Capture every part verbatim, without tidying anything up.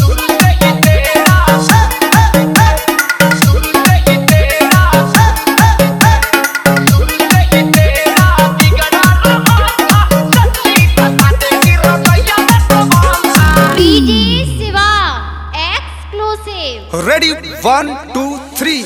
Ready, one, two, three.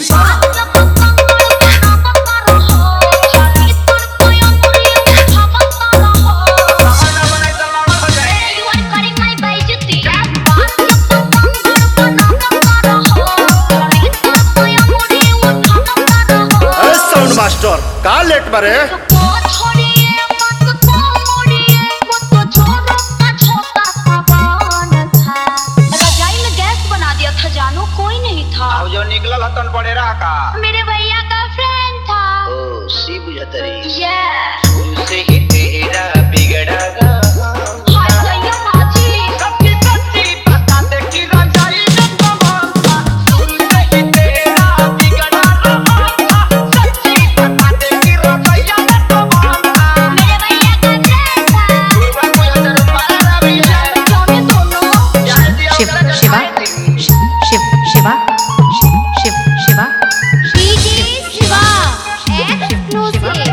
Sound master का late बारे कोई नहीं था। अब जो निकला लतन पड़े रहा का मेरे भैया का फ्रेंड था। ओ सी बुझतरी यस शुरू से ही तेरा बिगड़ा गा हाय भैया माजी सच्ची सच्ची बता दे कि रंजाई जब था शुरू से ही तेरा बिगड़ा रहा था सच्ची बता दे कि रंजाई जब था मेरे भैया का फ्रेंड था। पूरा बुझतर मारा भी है क्यों दोनों शिव शिवा शिव शिवा शिव शिवा डीजे शिवा एक्सक्लूसिव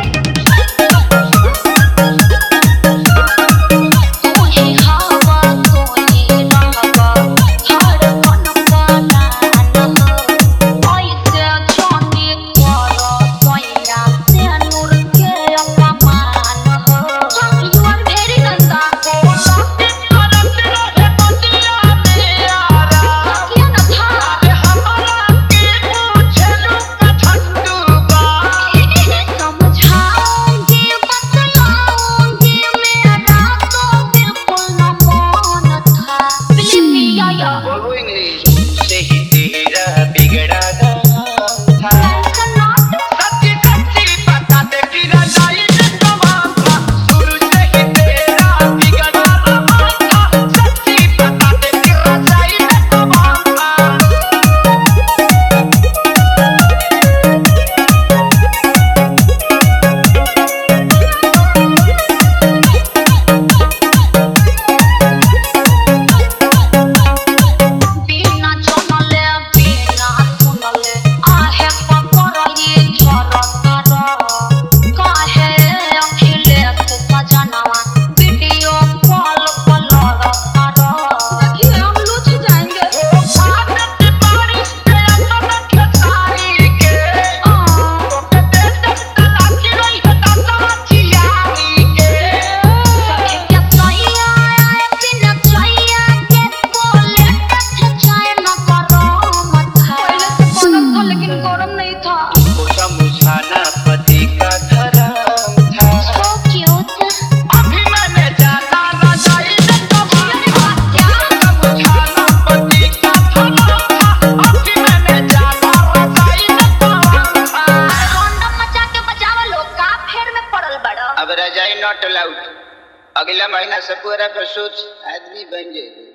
कोई हवा कोई रहवा हर मन पाना न ऐसे जाने करो सोया से नूर के अपमान यू आर वेरी गंदा बोलते करते रहे बतिया मेरा क्या न था हमारा के पूछे लूका ठंडू बा समझाऊंगी बतलाऊंगी मेरा तो बिल्कुल न मन था बिलीव मी याया बोलो इंग्लिश से ही तेरा बिगड़ा गा था सच्ची सच्ची बता दे कि रंजाई जब था शुरू से ही तेरा बिगड़ा रहा था सच्ची बता दे कि रंजाई जब था बिना चमले बिना सुनले आहे पकड़ली झरतार काहे अखिलेश सजनवा वीडियो कॉल पर लड़तार देखिए हम लूट जाएंगे आदत बारिश पे अपना खेसारी के ओके दे दे तलाकी रही है दादा चियारी के सखी क्या सैया आए बिना सैया के बोले कथे चाय न करो मत पहले से बनल था लेकिन गरम नहीं था मुसा मुसाना पति का धर्म था सो क्यूट अभी मैंने जाना रजाई जब था मुसाना पति का धर्म था अभी मैंने जाना रजाई जब था रोंडम मचा के बजावा लोग का फेर में पड़ल बड़ो अब रजाई नॉट अलाउड अगला महीना से पूरा प्रसूत आदमी बन जाएगा।